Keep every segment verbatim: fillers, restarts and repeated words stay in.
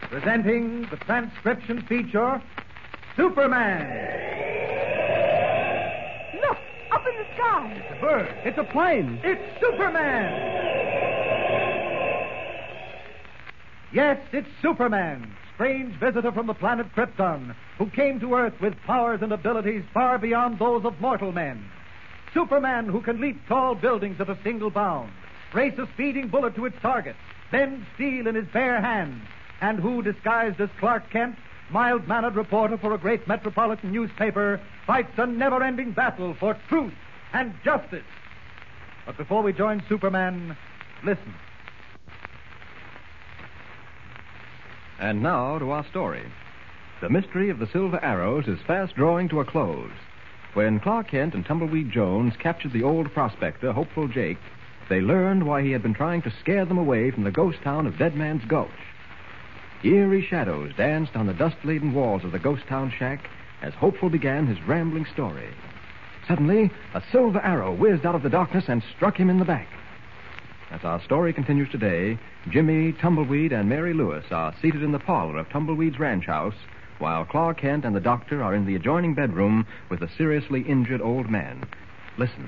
Presenting the transcription feature, Superman. Look, up in the sky. It's a bird. It's a plane. It's Superman. Yes, it's Superman, strange visitor from the planet Krypton, who came to Earth with powers and abilities far beyond those of mortal men. Superman, who can leap tall buildings at a single bound, race a speeding bullet to its target, bend steel in his bare hands, and who, disguised as Clark Kent, mild-mannered reporter for a great metropolitan newspaper, fights a never-ending battle for truth and justice. But before we join Superman, listen. And now to our story. The mystery of the Silver Arrows is fast drawing to a close. When Clark Kent and Tumbleweed Jones captured the old prospector, Hopeful Jake, they learned why he had been trying to scare them away from the ghost town of Dead Man's Gulch. Eerie shadows danced on the dust-laden walls of the ghost town shack as Hopeful began his rambling story. Suddenly, a silver arrow whizzed out of the darkness and struck him in the back. As our story continues today, Jimmy, Tumbleweed, and Mary Lewis are seated in the parlor of Tumbleweed's ranch house, while Clark Kent and the doctor are in the adjoining bedroom with a seriously injured old man. Listen.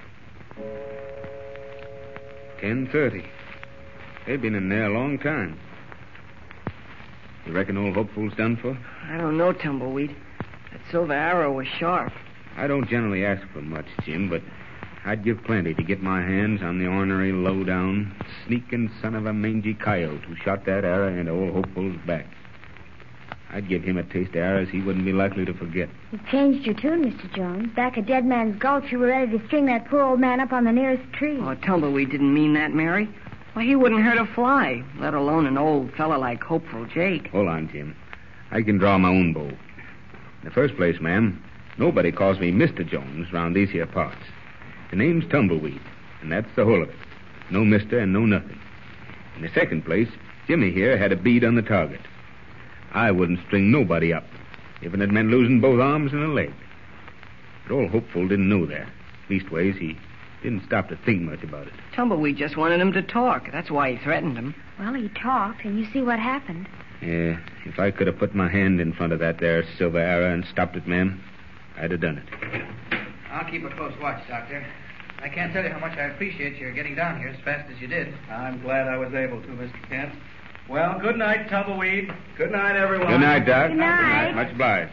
ten thirty. They've been in there a long time. You reckon old Hopeful's done for? I don't know, Tumbleweed. That silver arrow was sharp. I don't generally ask for much, Jim, but I'd give plenty to get my hands on the ornery, low-down, sneaking son of a mangy coyote who shot that arrow into old Hopeful's back. I'd give him a taste of arrows he wouldn't be likely to forget. You've changed your tune, Mister Jones. Back at Dead Man's Gulch, you were ready to string that poor old man up on the nearest tree. Oh, Tumbleweed didn't mean that, Mary. Why, he wouldn't hurt a fly, let alone an old fella like Hopeful Jake. Hold on, Jim. I can draw my own bow. In the first place, ma'am, nobody calls me Mister Jones round these here parts. The name's Tumbleweed, and that's the whole of it. No mister and no nothing. In the second place, Jimmy here had a bead on the target. I wouldn't string nobody up, if it had meant losing both arms and a leg. But old Hopeful didn't know that. Leastways, he didn't stop to think much about it. Tumbleweed just wanted him to talk. That's why he threatened him. Well, he talked, and you see what happened. Yeah, if I could have put my hand in front of that there silver arrow and stopped it, ma'am, I'd have done it. I'll keep a close watch, Doctor. I can't tell you how much I appreciate your getting down here as fast as you did. I'm glad I was able to, Mister Kent. Well, good night, Tumbleweed. Good night, everyone. Good night, Doc. Good night. Much obliged.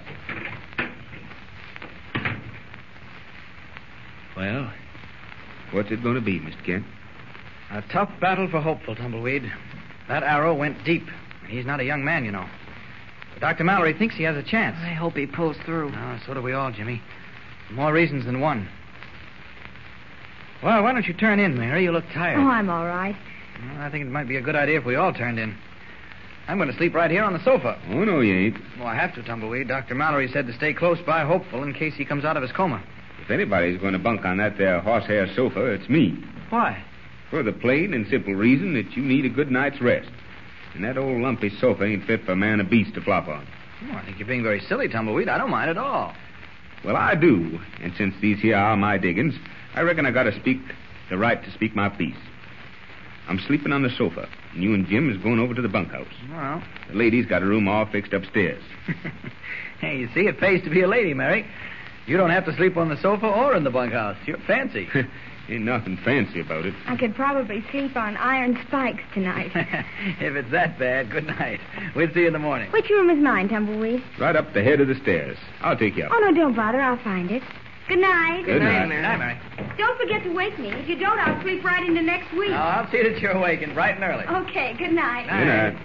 Well, what's it going to be, Mister Kent? A tough battle for Hopeful, Tumbleweed. That arrow went deep. He's not a young man, you know. But Doctor Mallory thinks he has a chance. I hope he pulls through. Oh, so do we all, Jimmy. For more reasons than one. Well, why don't you turn in, Mary? You look tired. Oh, I'm all right. Well, I think it might be a good idea if we all turned in. I'm going to sleep right here on the sofa. Oh, no, you ain't. Well, I have to, Tumbleweed. Doctor Mallory said to stay close by Hopeful in case he comes out of his coma. If anybody's going to bunk on that there horsehair sofa, it's me. Why? For the plain and simple reason that you need a good night's rest. And that old lumpy sofa ain't fit for man or beast to flop on. Oh, I think you're being very silly, Tumbleweed. I don't mind at all. Well, I do. And since these here are my diggings, I reckon I got to speak the right to speak my piece. I'm sleeping on the sofa, and you and Jim is going over to the bunkhouse. Well. The lady's got a room all fixed upstairs. Hey, you see, it pays to be a lady, Mary. You don't have to sleep on the sofa or in the bunkhouse. You're fancy. Ain't nothing fancy about it. I could probably sleep on iron spikes tonight. If it's that bad, good night. We'll see you in the morning. Which room is mine, Tumbleweed? Right up the head of the stairs. I'll take you up. Oh, no, don't bother. I'll find it. Good night. Good night. Good night, Mary. Don't forget to wake me. If you don't, I'll sleep right into next week. No, I'll see that you're awake and bright and early. Okay, good night. Good night.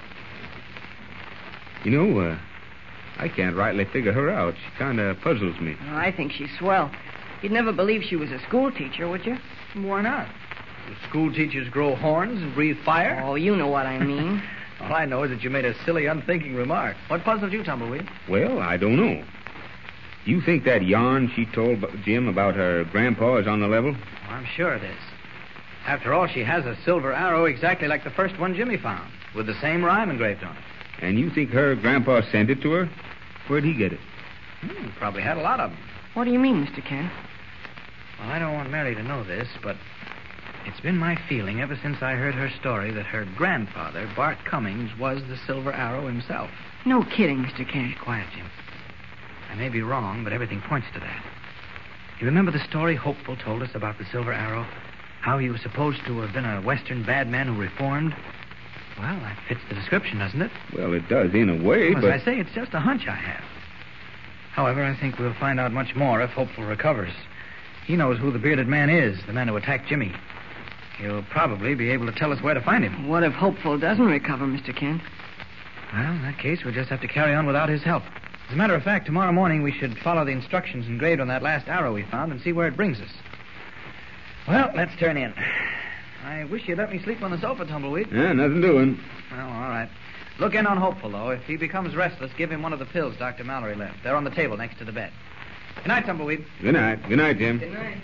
You know, uh, I can't rightly figure her out. She kind of puzzles me. Oh, I think she's swell. You'd never believe she was a school teacher, would you? Why not? Do school teachers grow horns and breathe fire? Oh, you know what I mean. All I know is that you made a silly, unthinking remark. What puzzled you, Tumbleweed? Well, I don't know. You think that yarn she told Jim about her grandpa is on the level? Oh, I'm sure it is. After all, she has a silver arrow exactly like the first one Jimmy found, with the same rhyme engraved on it. And you think her grandpa sent it to her? Where'd he get it? Hmm, probably had a lot of them. What do you mean, Mister Kent? Well, I don't want Mary to know this, but It's been my feeling ever since I heard her story that her grandfather, Bart Cummings, was the Silver Arrow himself. No kidding, Mister Kent. Quiet, Jim. I may be wrong, but everything points to that. You remember the story Hopeful told us about the Silver Arrow? How he was supposed to have been a Western bad man who reformed? Well, that fits the description, doesn't it? Well, it does in a way, Well, but... As I say, it's just a hunch I have. However, I think we'll find out much more if Hopeful recovers. He knows who the bearded man is, the man who attacked Jimmy. He'll probably be able to tell us where to find him. What if Hopeful doesn't recover, Mister Kent? Well, in that case, we'll just have to carry on without his help. As a matter of fact, tomorrow morning we should follow the instructions engraved on that last arrow we found and see where it brings us. Well, let's turn in. I wish you'd let me sleep on the sofa, Tumbleweed. Yeah, nothing doing. Well, all right. Look in on Hopeful, though. If he becomes restless, give him one of the pills Doctor Mallory left. They're on the table next to the bed. Good night, Tumbleweed. Good night. Good night, Jim. Good night.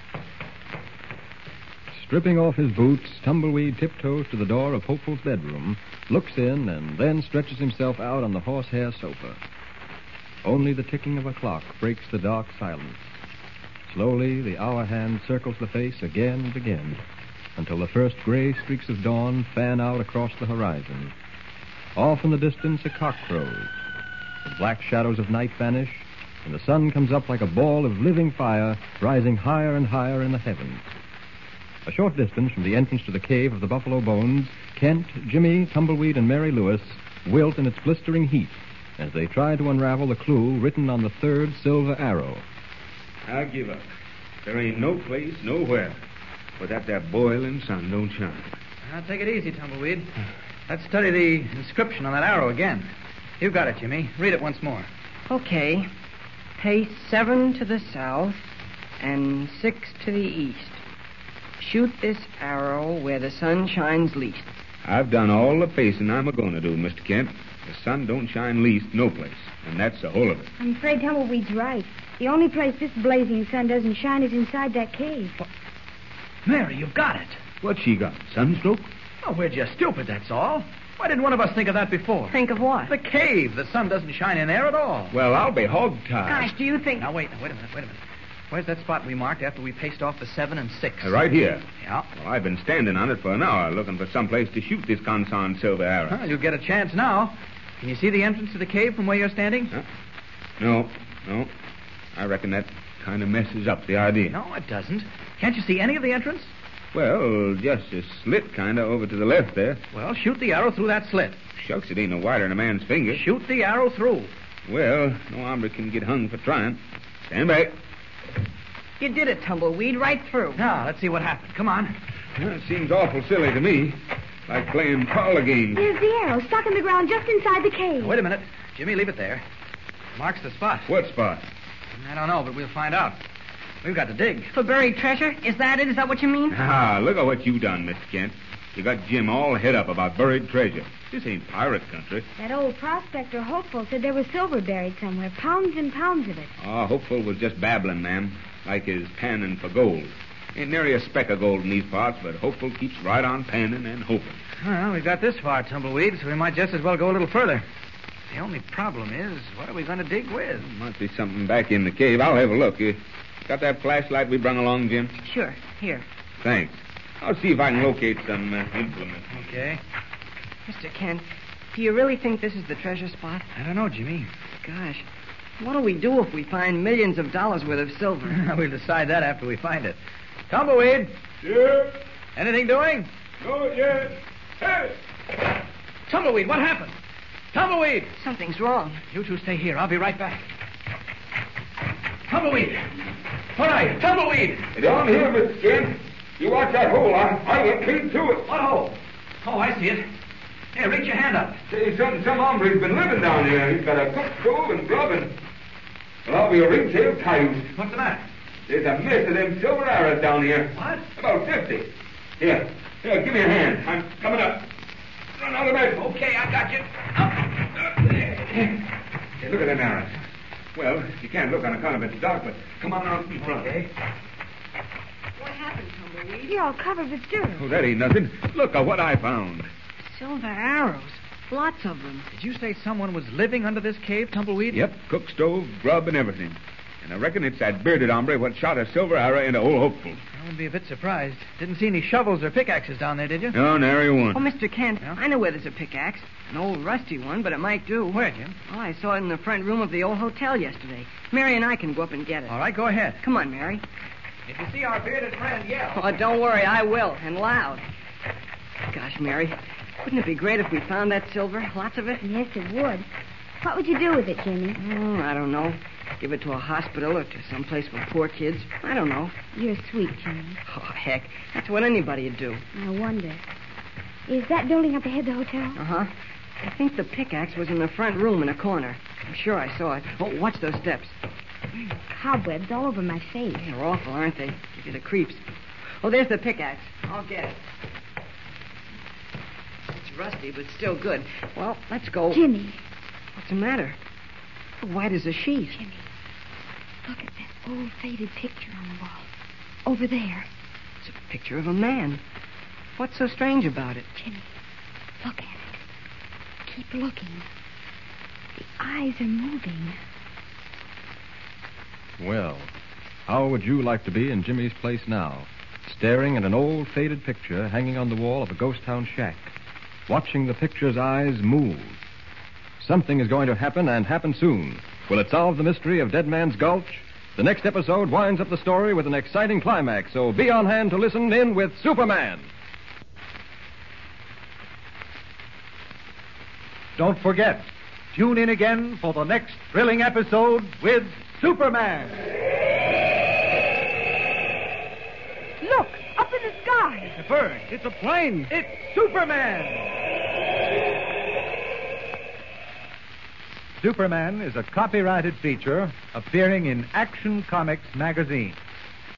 Stripping off his boots, Tumbleweed tiptoes to the door of Hopeful's bedroom, looks in, and then stretches himself out on the horsehair sofa. Only the ticking of a clock breaks the dark silence. Slowly, the hour hand circles the face again and again, until the first gray streaks of dawn fan out across the horizon. Off in the distance, a cock crows. The black shadows of night vanish, and the sun comes up like a ball of living fire, rising higher and higher in the heavens. A short distance from the entrance to the cave of the Buffalo Bones, Kent, Jimmy, Tumbleweed, and Mary Lewis wilt in its blistering heat as they try to unravel the clue written on the third silver arrow. I'll give up. There ain't no place, nowhere, where that there boiling sun don't shine. Now, take it easy, Tumbleweed. Let's study the inscription on that arrow again. You've got it, Jimmy. Read it once more. Okay. Pace seven to the south and six to the east. Shoot this arrow where the sun shines least. I've done all the pacing I'm a-going to do, Mister Kent. The sun don't shine least no place, and that's the whole of it. I'm afraid Tumbleweed's right. The only place this blazing sun doesn't shine is inside that cave. Mary, you've got it. What's she got, sunstroke? Oh, we're just stupid, that's all. Why didn't one of us think of that before? Think of what? The cave. The sun doesn't shine in there at all. Well, I'll be hog-tied. Gosh, do you think... Now, wait, wait a minute, wait a minute. Where's that spot we marked after we paced off the seven and six? Uh, right here. Yeah. Well, I've been standing on it for an hour looking for some place to shoot this Conson silver arrow. Well, you'll get a chance now. Can you see the entrance to the cave from where you're standing? Huh? No, no. I reckon that kind of messes up the idea. No, it doesn't. Can't you see any of the entrance? Well, just a slit kind of over to the left there. Well, shoot the arrow through that slit. Shucks, it ain't no wider than a man's finger. Shoot the arrow through. Well, no hombre can get hung for trying. Stand back. You did it, Tumbleweed, right through. Now, let's see what happened. Come on. Well, it seems awful silly to me. Like playing parlor games. There's the arrow stuck in the ground just inside the cave. Wait a minute. Jimmy, leave it there. Marks the spot. What spot? I don't know, but we'll find out. We've got to dig. For buried treasure? Is that it? Is that what you mean? Ah, look at what you done, Mister Kent. You got Jim all head up about buried treasure. This ain't pirate country. That old prospector Hopeful said there was silver buried somewhere. Pounds and pounds of it. Oh, Hopeful was just babbling, ma'am. Like his panning for gold. Ain't nary a speck of gold in these parts, but Hopeful keeps right on panning and hoping. Well, we've got this far, Tumbleweed, so we might just as well go a little further. The only problem is, what are we going to dig with? Might be something back in the cave. I'll have a look. You got that flashlight we brung along, Jim? Sure. Here. Thanks. I'll see if I can locate some uh, implements. Okay. Mister Kent, do you really think this is the treasure spot? I don't know, Jimmy. Gosh, what do we do if we find millions of dollars worth of silver? We'll decide that after we find it. Tumbleweed, Yeah. anything doing? No, yes. Hey! Tumbleweed, what happened? Tumbleweed! Something's wrong. You two stay here. I'll be right back. Tumbleweed! Where are you? Tumbleweed! Down here, Mister Kent. You watch that hole. I, I went clean through it. What hole? Oh, I see it. Hey, reach your hand up. Say, some, some hombre's been living down here. He's got a cook stove and grub and... Well, I'll be a ring-tailed coyote. What's the matter? There's a mess of them silver arrows down here. What? About fifty. Here. Here, give me a hand. I'm coming up. Run out of bed. Okay, I got you. Up. Hey, look at them arrows. Well, you can't look on account of it's dark, but come on out in front. Okay. What happened, Tumbleweed? You're all covered with dirt. Oh, that ain't nothing. Look at what I found. Silver arrows. Lots of them. Did you say someone was living under this cave, Tumbleweed? Yep, cook stove, grub, and everything. And I reckon it's that bearded hombre what shot a silver arrow into old Hopeful. I would be a bit surprised. Didn't see any shovels or pickaxes down there, did you? No, nary one. Oh, Mister Kent, Yeah? I know where there's a pickaxe. An old rusty one, but it might do. Where, Jim? Oh, I saw it in the front room of the old hotel yesterday. Mary and I can go up and get it. All right, go ahead. Come on, Mary. If you see our bearded friend, yell. Oh, don't worry, I will, and loud. Gosh, Mary, wouldn't it be great if we found that silver? Lots of it? Yes, it would. What would you do with it, Jimmy? Oh, I don't know. Give it to a hospital or to some place for poor kids. I don't know. You're sweet, Jimmy. Oh, heck. That's what anybody'd do. I wonder. Is that building up ahead of the hotel? Uh-huh. I think the pickaxe was in the front room in a corner. I'm sure I saw it. Oh, watch those steps. Cobwebs all over my face. They're awful, aren't they? Give you the creeps. Oh, there's the pickaxe. I'll get it. It's rusty, but still good. Well, let's go. Jimmy. What's the matter? White as a sheet. Jimmy, look at that old faded picture on the wall. Over there. It's a picture of a man. What's so strange about it? Jimmy, look at it. Keep looking. The eyes are moving. Well, how would you like to be in Jimmy's place now, staring at an old faded picture hanging on the wall of a ghost town shack, watching the picture's eyes move? Something is going to happen, and happen soon. Will it solve the mystery of Dead Man's Gulch? The next episode winds up the story with an exciting climax, so be on hand to listen in with Superman. Don't forget, tune in again for the next thrilling episode with Superman. Look, up in the sky. It's a bird. It's a plane. It's Superman. Superman is a copyrighted feature appearing in Action Comics magazine.